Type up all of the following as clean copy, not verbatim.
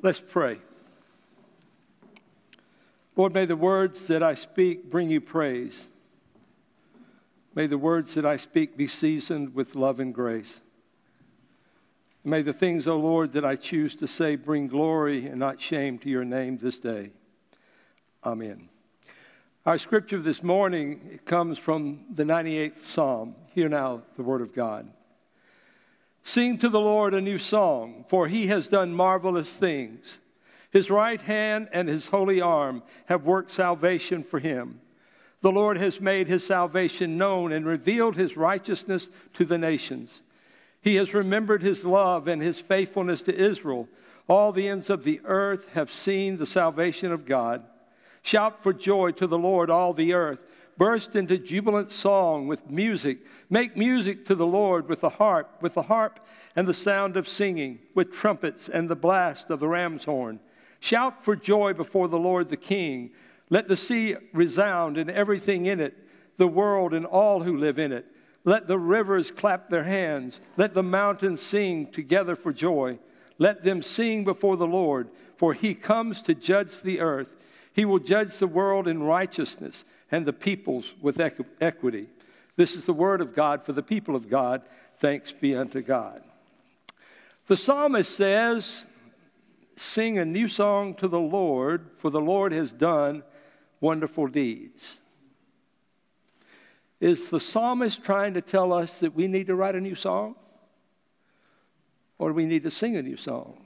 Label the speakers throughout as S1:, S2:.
S1: Let's pray. Lord, may the words that I speak bring you praise. May the words that I speak be seasoned with love and grace. May the things, O Lord, that I choose to say bring glory and not shame to your name this day. Amen. Our scripture this morning comes from the 98th Psalm. Hear now the word of God. Sing to the Lord a new song, for he has done marvelous things. His right hand and his holy arm have worked salvation for him. The Lord has made his salvation known and revealed his righteousness to the nations. He has remembered his love and his faithfulness to Israel. All the ends of the earth have seen the salvation of God. Shout for joy to the Lord, all the earth. Burst into jubilant song with music. Make music to the Lord with the harp and the sound of singing, with trumpets and the blast of the ram's horn. Shout for joy before the Lord the King. Let the sea resound and everything in it, the world and all who live in it. Let the rivers clap their hands. Let the mountains sing together for joy. Let them sing before the Lord, for he comes to judge the earth. He will judge the world in righteousness and the peoples with equity. This is the word of God for the people of God. Thanks be unto God. The psalmist says, sing a new song to the Lord, for the Lord has done wonderful deeds. Is the psalmist trying to tell us that we need to write a new song? Or do we need to sing a new song?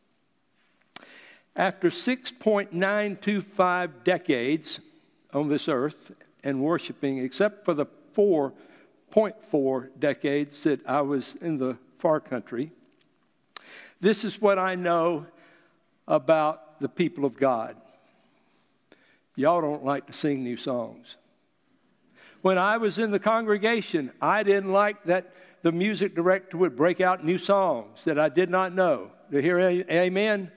S1: After 6.925 decades on this earth and worshiping, except for the 4.4 decades that I was in the far country, this is what I know about the people of God. Y'all don't like to sing new songs. When I was in the congregation, I didn't like that the music director would break out new songs that I did not know. Do you hear amen?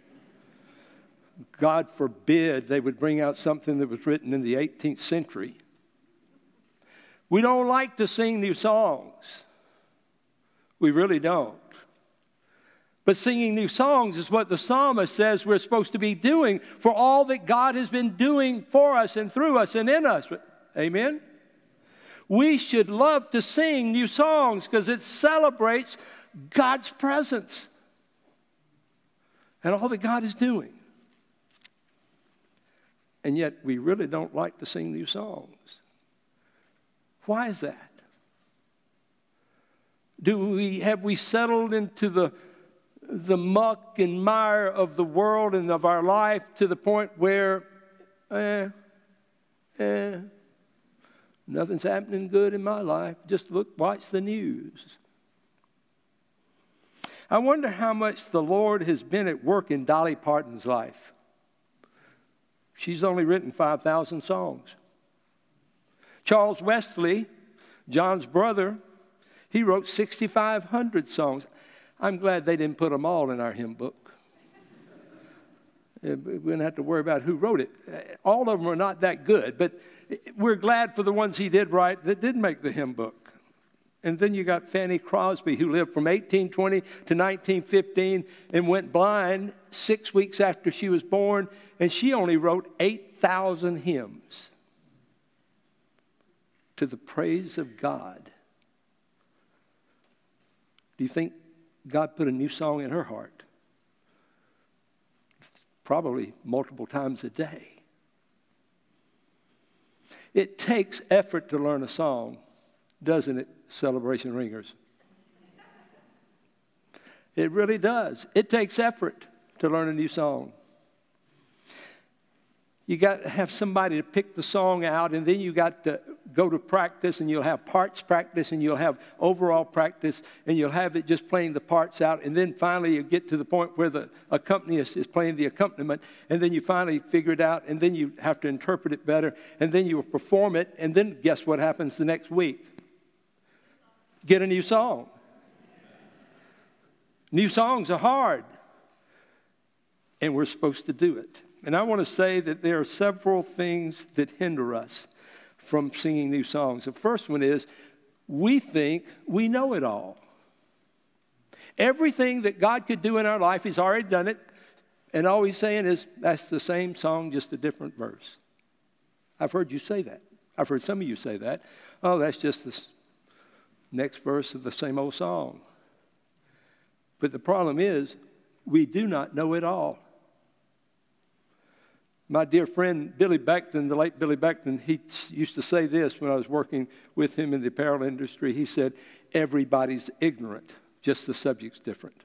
S1: God forbid they would bring out something that was written in the 18th century. We don't like to sing new songs. We really don't. But singing new songs is what the psalmist says we're supposed to be doing for all that God has been doing for us and through us and in us. Amen? We should love to sing new songs because it celebrates God's presence and all that God is doing. And yet we really don't like to sing new songs. Why is that? Have we settled into the muck and mire of the world and of our life to the point where nothing's happening good in my life. Just watch the news. I wonder how much the Lord has been at work in Dolly Parton's life. She's only written 5,000 songs. Charles Wesley, John's brother, he wrote 6,500 songs. I'm glad they didn't put them all in our hymn book. We didn't have to worry about who wrote it. All of them are not that good, but we're glad for the ones he did write that did make the hymn book. And then you got Fanny Crosby, who lived from 1820 to 1915 and went blind 6 weeks after she was born, and she only wrote 8,000 hymns to the praise of God. Do you think God put a new song in her heart? Probably multiple times a day. It takes effort to learn a song, doesn't it, Celebration Ringers? It really does. It takes effort to learn a new song. You got to have somebody to pick the song out, and then you got to go to practice, and you'll have parts practice, and you'll have overall practice, and you'll have it just playing the parts out, and then finally you get to the point where the accompanist is playing the accompaniment, and then you finally figure it out, and then you have to interpret it better, and then you will perform it, and then guess what happens the next week? Get a new song. New songs are hard, and we're supposed to do it. And I want to say that there are several things that hinder us from singing new songs. The first one is we think we know it all. Everything that God could do in our life, He's already done it. And all he's saying is, that's the same song, just a different verse. I've heard you say that. I've heard some of you say that. Oh, that's just the next verse of the same old song. But the problem is, we do not know it all. My dear friend Billy Beckton, the late Billy Beckton, he used to say this when I was working with him in the apparel industry. He said, everybody's ignorant, just the subject's different.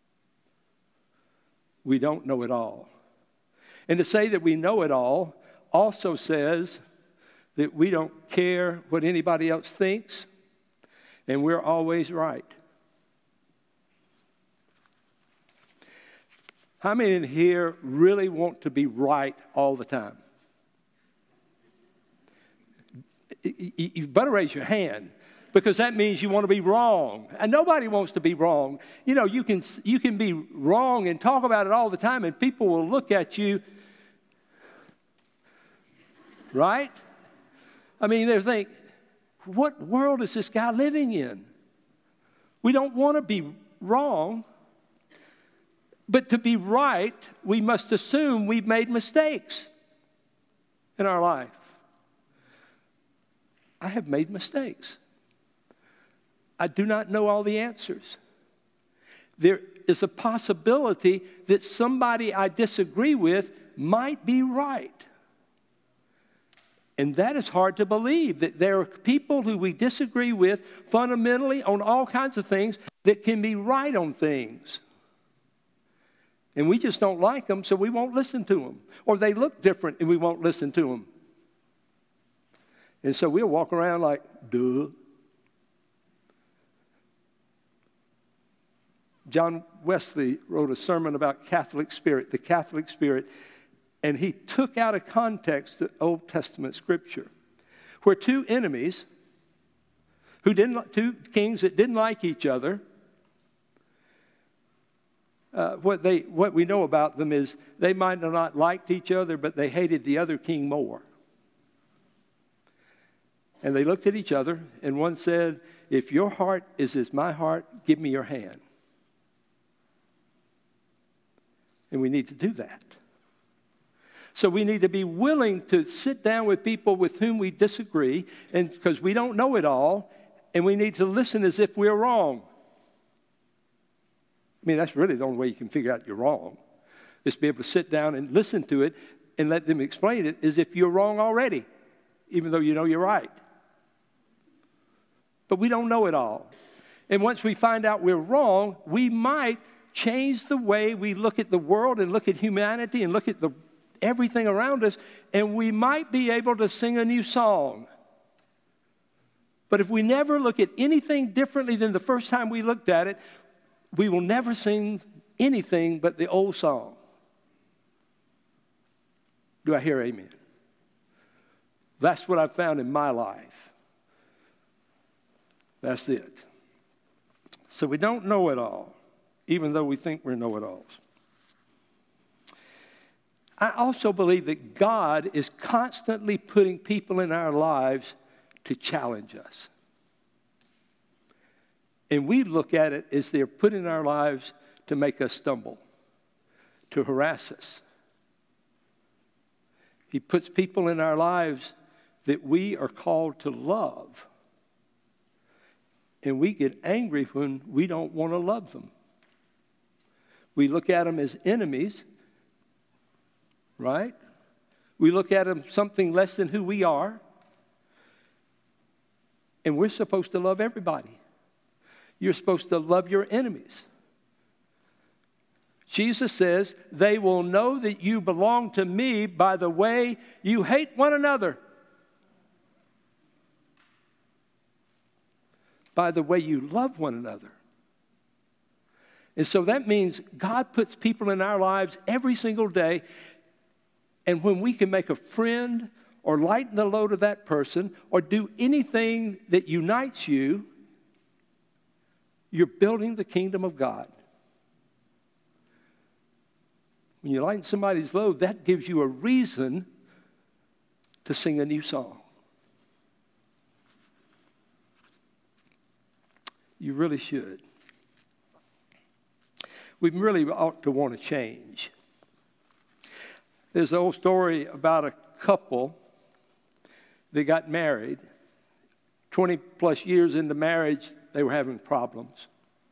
S1: We don't know it all. And to say that we know it all also says that we don't care what anybody else thinks, and we're always right. How many in here really want to be right all the time? You better raise your hand, because that means you want to be wrong. And nobody wants to be wrong. You know, you can be wrong and talk about it all the time, and people will look at you, right? I mean, they think, what world is this guy living in? We don't want to be wrong. But to be right, we must assume we've made mistakes in our life. I have made mistakes. I do not know all the answers. There is a possibility that somebody I disagree with might be right. And that is hard to believe, that there are people who we disagree with fundamentally on all kinds of things that can be right on things. And we just don't like them, so we won't listen to them. Or they look different, and we won't listen to them. And so we'll walk around like, duh. John Wesley wrote a sermon about Catholic spirit, the Catholic spirit, and he took out of context the Old Testament scripture, where two enemies, two kings that didn't like each other, what we know about them is they might have not liked each other, but they hated the other king more. And they looked at each other, and one said, if your heart is as my heart, give me your hand. And we need to do that. So we need to be willing to sit down with people with whom we disagree, and because we don't know it all, and we need to listen as if we're wrong. I mean, that's really the only way you can figure out you're wrong, is to be able to sit down and listen to it and let them explain it as if you're wrong already, even though you know you're right. But we don't know it all. And once we find out we're wrong, we might change the way we look at the world and look at humanity and look at everything around us, and we might be able to sing a new song. But if we never look at anything differently than the first time we looked at it, we will never sing anything but the old song. Do I hear amen? That's what I've found in my life. That's it. So we don't know it all, even though we think we know it all. I also believe that God is constantly putting people in our lives to challenge us. And we look at it as they're put in our lives to make us stumble, to harass us. He puts people in our lives that we are called to love. And we get angry when we don't want to love them. We look at them as enemies, right? We look at them something less than who we are. And we're supposed to love everybody. You're supposed to love your enemies. Jesus says, they will know that you belong to me by the way you hate one another. By the way you love one another. And so that means God puts people in our lives every single day. And when we can make a friend or lighten the load of that person or do anything that unites you, you're building the kingdom of God. When you lighten somebody's load, that gives you a reason to sing a new song. You really should. We really ought to want to change. There's an old story about a couple that got married. 20 plus years into marriage, they were having problems.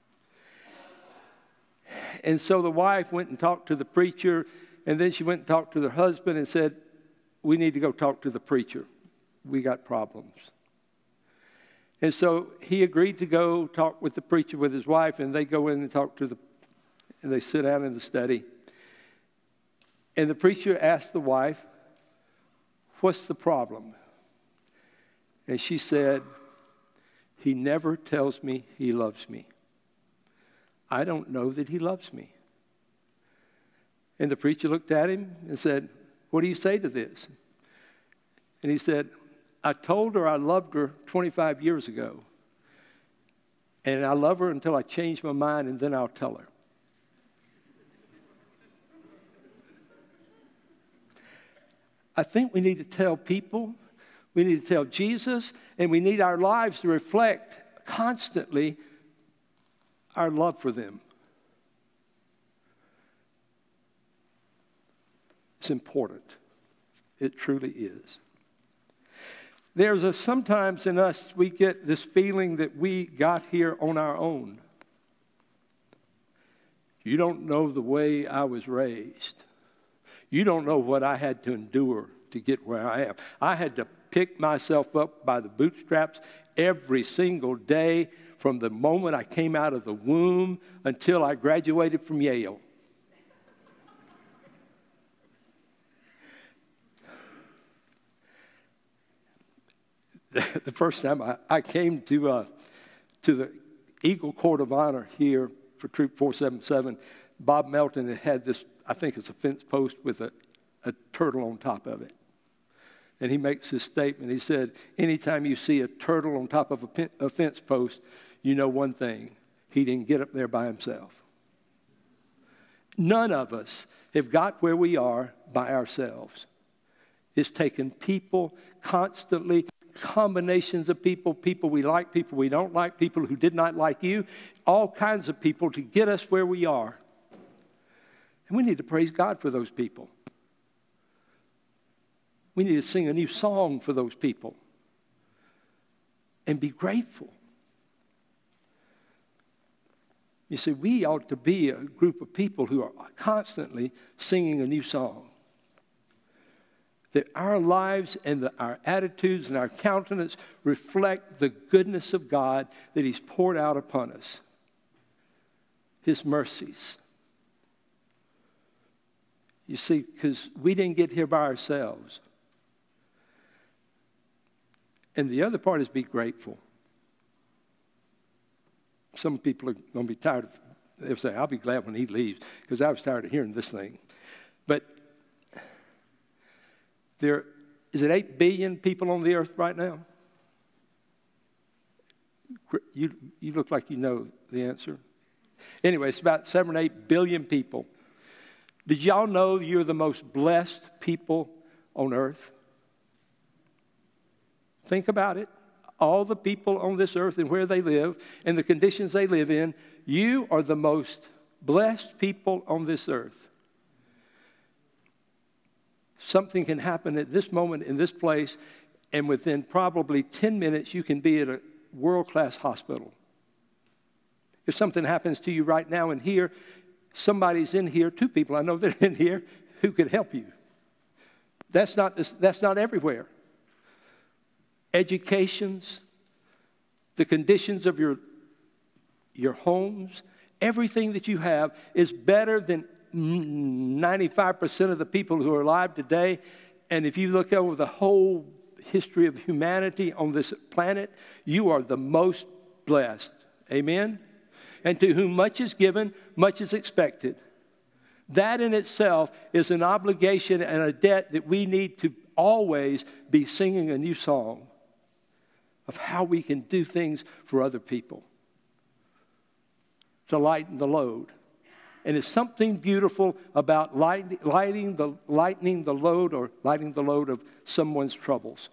S1: And so the wife went and talked to the preacher, and then she went and talked to her husband and said, we need to go talk to the preacher. We got problems. And so he agreed to go talk with the preacher with his wife, and they go in and talk to and they sit down in the study. And the preacher asked the wife, what's the problem? And she said, he never tells me he loves me. I don't know that he loves me. And the preacher looked at him and said, what do you say to this? And he said, I told her I loved her 25 years ago. And I love her until I change my mind, and then I'll tell her. I think we need to tell people, we need to tell Jesus, and we need our lives to reflect constantly our love for them. It's important. It truly is. Sometimes in us, we get this feeling that we got here on our own. You don't know the way I was raised. You don't know what I had to endure to get where I am. I had to pick myself up by the bootstraps every single day from the moment I came out of the womb until I graduated from Yale. The first time I came to the Eagle Court of Honor here for Troop 477, Bob Melton had this, I think it's a fence post with a turtle on top of it. And he makes this statement. He said, anytime you see a turtle on top of a fence post, you know one thing. He didn't get up there by himself. None of us have got where we are by ourselves. It's taken people constantly, combinations of people we like, people we don't like, people who did not like you, all kinds of people to get us where we are. And we need to praise God for those people. We need to sing a new song for those people and be grateful. You see, we ought to be a group of people who are constantly singing a new song. That our lives and our attitudes and our countenance reflect the goodness of God that He's poured out upon us. His mercies. You see, because we didn't get here by ourselves. And the other part is be grateful. Some people are going to be tired of, they'll say, I'll be glad when he leaves, because I was tired of hearing this thing. But is it 8 billion people on the earth right now? You look like you know the answer. Anyway, it's about 7 or 8 billion people. Did y'all know you're the most blessed people on earth? Think about it. All the people on this earth and where they live and the conditions they live in, you are the most blessed people on this earth. Something can happen at this moment in this place, and within probably 10 minutes, you can be at a world-class hospital. If something happens to you right now in here, somebody's in here, 2 people I know that are in here, who could help you. That's not everywhere. Educations, the conditions of your homes, everything that you have is better than 95% of the people who are alive today. And if you look over the whole history of humanity on this planet, you are the most blessed. Amen? And to whom much is given, much is expected. That in itself is an obligation and a debt that we need to always be singing a new song of how we can do things for other people to lighten the load. And it's something beautiful about lightening the load of someone's troubles.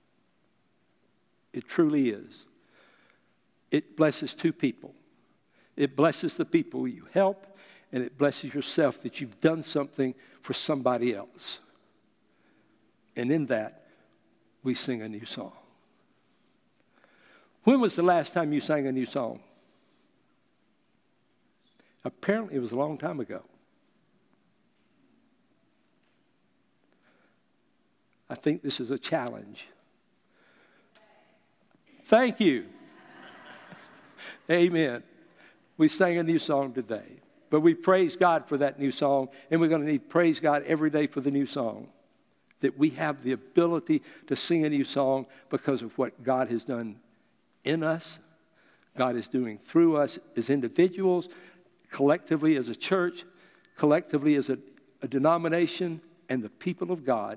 S1: It truly is. It blesses 2 people. It blesses the people you help, and it blesses yourself that you've done something for somebody else. And in that, we sing a new song. When was the last time you sang a new song? Apparently, it was a long time ago. I think this is a challenge. Thank you. Amen. We sang a new song today. But we praise God for that new song, and we're going to need to praise God every day for the new song. That we have the ability to sing a new song because of what God has done in us, God is doing through us as individuals, collectively as a church, collectively as a denomination, and the people of God.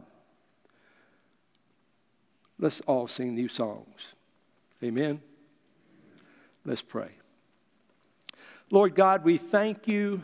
S1: Let's all sing new songs. Amen. Let's pray. Lord God, we thank you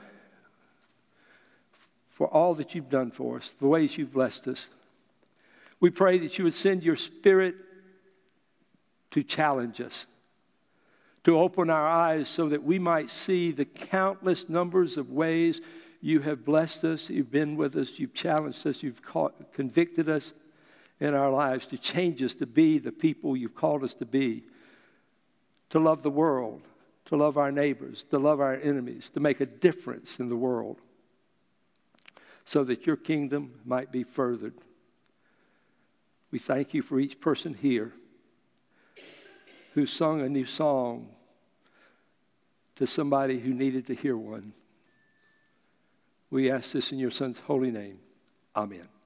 S1: for all that you've done for us, the ways you've blessed us. We pray that you would send your Spirit to challenge us, to open our eyes so that we might see the countless numbers of ways you have blessed us, you've been with us, you've challenged us, you've convicted us in our lives to change us to be the people you've called us to be, to love the world, to love our neighbors, to love our enemies, to make a difference in the world so that your kingdom might be furthered. We thank you for each person here who sung a new song to somebody who needed to hear one. We ask this in your Son's holy name. Amen.